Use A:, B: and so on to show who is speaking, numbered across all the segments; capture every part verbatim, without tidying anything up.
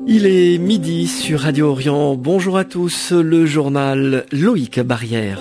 A: Il est midi sur Radio Orient. Bonjour à tous, le journal Loïc Barrière.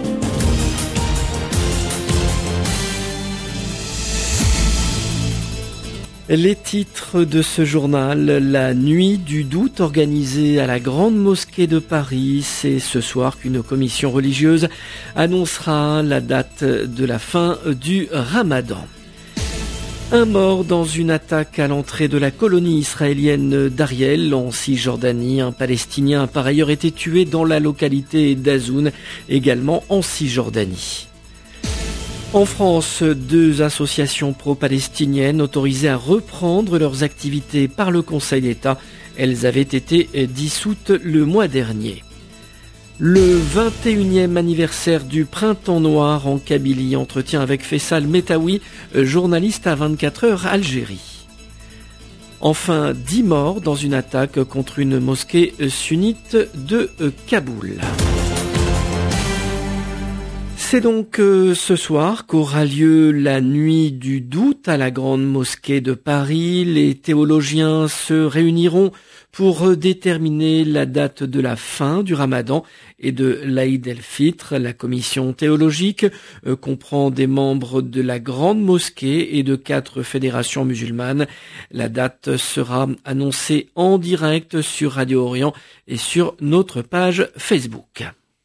A: Les titres de ce journal: la nuit du doute organisée à la Grande Mosquée de Paris. C'est ce soir qu'une commission religieuse annoncera la date de la fin du Ramadan. Un mort dans une attaque à l'entrée de la colonie israélienne d'Ariel en Cisjordanie. Un Palestinien a par ailleurs été tué dans la localité d'Azoun, également en Cisjordanie. En France, deux associations pro-palestiniennes autorisées à reprendre leurs activités par le Conseil d'État. Elles avaient été dissoutes le mois dernier. Le vingt et unième anniversaire du Printemps Noir en Kabylie. Entretien avec Faisal Metaoui, journaliste à vingt-quatre heures Algérie. Enfin, dix morts dans une attaque contre une mosquée sunnite de Kaboul. C'est donc euh, ce soir qu'aura lieu la nuit du doute à la Grande Mosquée de Paris. Les théologiens se réuniront pour déterminer la date de la fin du Ramadan et de l'Aïd el-Fitr. La commission théologique euh, comprend des membres de la Grande Mosquée et de quatre fédérations musulmanes. La date sera annoncée en direct sur Radio Orient et sur notre page Facebook.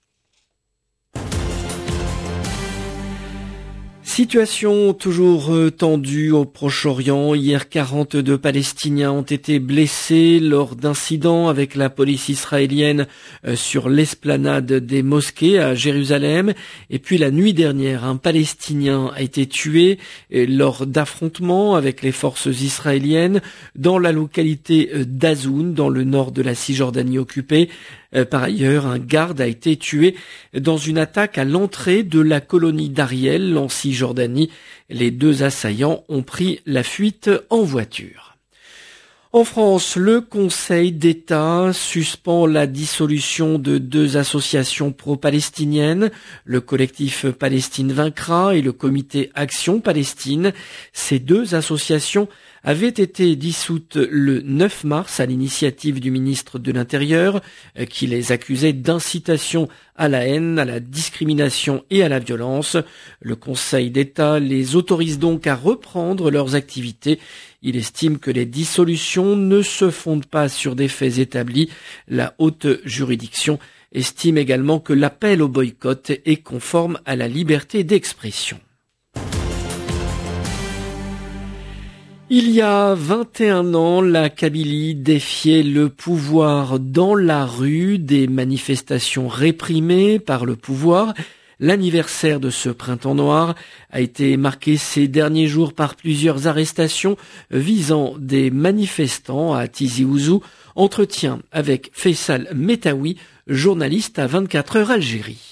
A: Situation toujours tendue au Proche-Orient. Hier, quarante-deux Palestiniens ont été blessés lors d'incidents avec la police israélienne sur l'esplanade des mosquées à Jérusalem. Et puis la nuit dernière, un Palestinien a été tué lors d'affrontements avec les forces israéliennes dans la localité d'Azoun, dans le nord de la Cisjordanie occupée. Par ailleurs, un garde a été tué dans une attaque à l'entrée de la colonie d'Ariel en Cisjordanie. Les deux assaillants ont pris la fuite en voiture. En France, le Conseil d'État suspend la dissolution de deux associations pro-palestiniennes, le collectif Palestine Vaincra et le comité Action Palestine. Ces deux associations avaient été dissoutes le neuf mars à l'initiative du ministre de l'Intérieur, qui les accusait d'incitation à la haine, à la discrimination et à la violence. Le Conseil d'État les autorise donc à reprendre leurs activités. Il estime que les dissolutions ne se fondent pas sur des faits établis. La haute juridiction estime également que l'appel au boycott est conforme à la liberté d'expression. Il y a vingt et un ans, la Kabylie défiait le pouvoir dans la rue, des manifestations réprimées par le pouvoir. L'anniversaire de ce printemps noir a été marqué ces derniers jours par plusieurs arrestations visant des manifestants à Tizi Ouzou. Entretien avec Faisal Metaoui, journaliste à vingt-quatre heures Algérie.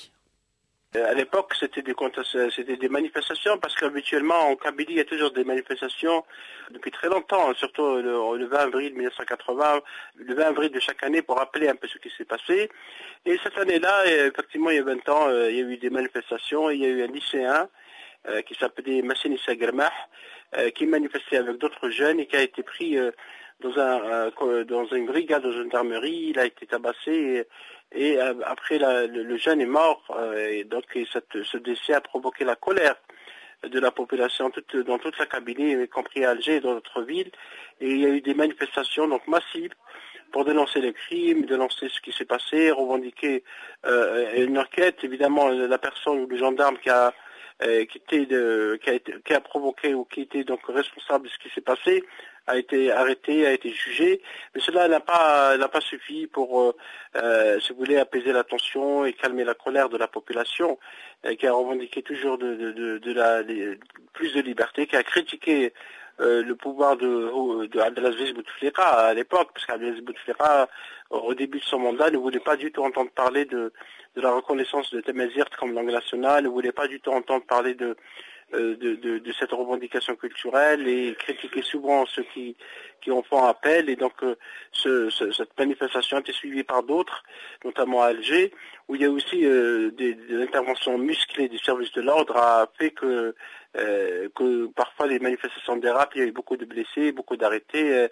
B: À l'époque, c'était des, c'était des manifestations parce qu'habituellement, en Kabylie, il y a toujours des manifestations depuis très longtemps, surtout le, le vingt avril mille neuf cent quatre-vingts, le vingt avril de chaque année pour rappeler un peu ce qui s'est passé. Et cette année-là, effectivement, il y a vingt ans, il y a eu des manifestations. Il y a eu un lycéen euh, qui s'appelait Massine Issa Germah, euh, qui manifestait avec d'autres jeunes et qui a été pris euh, dans, un, euh, dans une brigade de gendarmerie. Il a été tabassé et, et euh, après la, le, le jeune est mort. Euh, et donc et cette, ce décès a provoqué la colère de la population toute, dans toute la Kabylie, y compris à Alger et dans d'autres villes. Et il y a eu des manifestations donc massives pour dénoncer les crimes, dénoncer ce qui s'est passé, revendiquer euh, une enquête. Évidemment, la personne ou le gendarme qui a euh, qui, était de, qui, a été, qui a provoqué ou qui était donc responsable de ce qui s'est passé a été arrêté, a été jugé, mais cela n'a pas n'a pas suffi pour, euh, si vous voulez, apaiser la tension et calmer la colère de la population, euh, qui a revendiqué toujours de, de, de, de la de, plus de liberté, qui a critiqué euh, le pouvoir de, de Abdelaziz Bouteflika à l'époque, parce qu'Abdelaziz Bouteflika, au début de son mandat, ne voulait pas du tout entendre parler de, de la reconnaissance de Tamazirt comme langue nationale, ne voulait pas du tout entendre parler de De, de, de cette revendication culturelle et critiquer souvent ceux qui, qui en font appel. Et donc euh, ce, ce, cette manifestation a été suivie par d'autres, notamment à Alger, où il y a aussi euh, des, des interventions musclées du service de l'ordre a fait que, euh, que parfois les manifestations dérapent, il y a eu beaucoup de blessés, beaucoup d'arrêtés. Euh,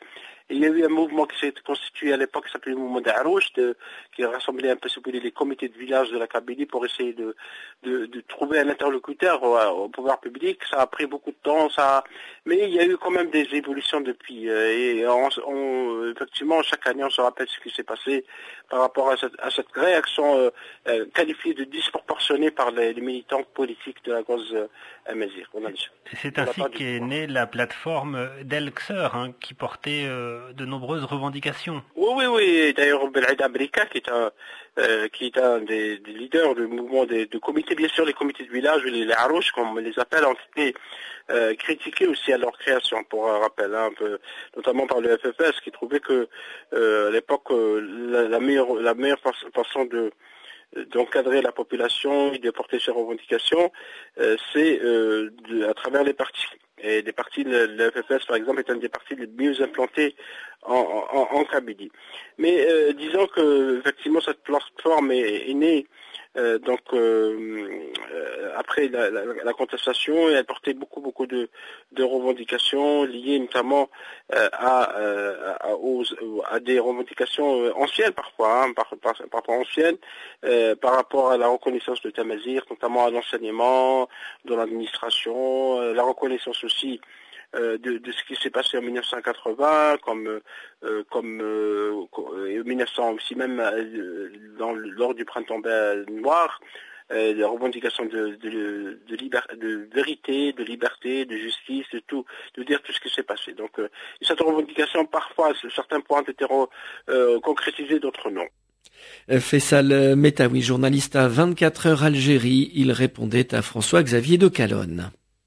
B: Et il y a eu un mouvement qui s'est constitué à l'époque qui s'appelait le mouvement d'Arouche, qui a rassemblé un peu, si vous voulez, les comités de village de la Kabylie pour essayer de, de, de trouver un interlocuteur au, au pouvoir public. Ça a pris beaucoup de temps, ça a... mais il y a eu quand même des évolutions depuis. Et on, on, effectivement, chaque année, on se rappelle ce qui s'est passé par rapport à cette, à cette réaction euh, euh, qualifiée de disproportionnée par les, les militants politiques de la cause euh, Amazigh.
C: C'est ainsi qu'est née la plateforme d'El-Kseur, hein, qui portait euh, de nombreuses revendications.
B: Oui, oui, oui. D'ailleurs, Belhaïda Brika, qui est un, euh, qui est un des, des leaders du mouvement des de comités, bien sûr, les comités de village, les, les Harouches, comme on les appelle, ont été euh, critiqués aussi à leur création, pour un rappel, hein, un peu, notamment par le F F S, qui trouvait que euh, à l'époque, euh, la, la meilleure, la meilleure façon de d'encadrer la population et de porter ses revendications, euh, c'est euh, de, à travers les partis. Et les partis, le, le F F S par exemple, est un des partis les mieux implantés en, en, en Kabylie. Mais euh, disons que effectivement cette plateforme est, est née euh, donc euh, euh, après la, la, la contestation, et elle portait beaucoup beaucoup de, de revendications liées notamment euh, à, euh, à, aux, à des revendications anciennes parfois, hein, par, par, parfois anciennes, euh, par rapport à la reconnaissance de Tamazight, notamment à l'enseignement, dans l'administration, euh, la reconnaissance aussi Euh, de, de ce qui s'est passé en mille neuf cent quatre-vingts, comme euh, comme euh, mille neuf cents aussi même euh, dans, lors du printemps noir, euh, les revendications de de, de, liber, de vérité, de liberté, de justice, de tout, de dire tout ce qui s'est passé. Donc euh, cette revendication, parfois, certains points ont été euh, concrétisés, d'autres non.
A: Faisal Metaoui, journaliste à vingt-quatre heures Algérie, il répondait à François-Xavier de Calonne.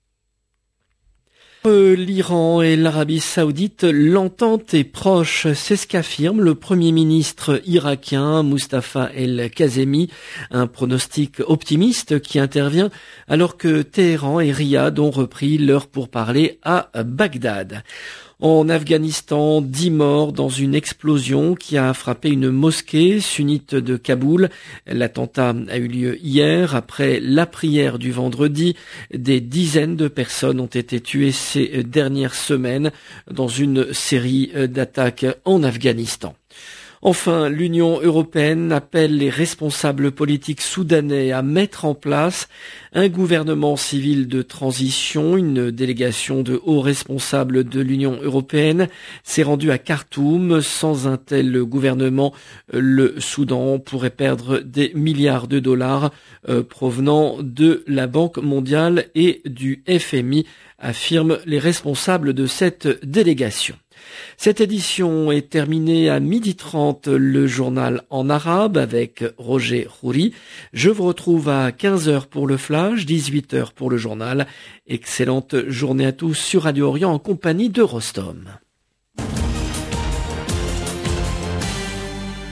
A: L'Iran et l'Arabie Saoudite, l'entente est proche, c'est ce qu'affirme le Premier ministre irakien Mustafa El-Kazemi, un pronostic optimiste qui intervient alors que Téhéran et Riyad ont repris leur pourparlers à Bagdad. En Afghanistan, dix morts dans une explosion qui a frappé une mosquée sunnite de Kaboul. L'attentat a eu lieu hier. Après la prière du vendredi, des dizaines de personnes ont été tuées ces dernières semaines dans une série d'attaques en Afghanistan. Enfin, l'Union européenne appelle les responsables politiques soudanais à mettre en place un gouvernement civil de transition. Une délégation de hauts responsables de l'Union européenne s'est rendue à Khartoum. Sans un tel gouvernement, le Soudan pourrait perdre des milliards de dollars euh, provenant de la Banque mondiale et du F M I, affirment les responsables de cette délégation. Cette édition est terminée à midi trente, le journal en arabe avec Roger Khouri. Je vous retrouve à quinze heures pour le flash, dix-huit heures pour le journal. Excellente journée à tous sur Radio Orient en compagnie de Rostom.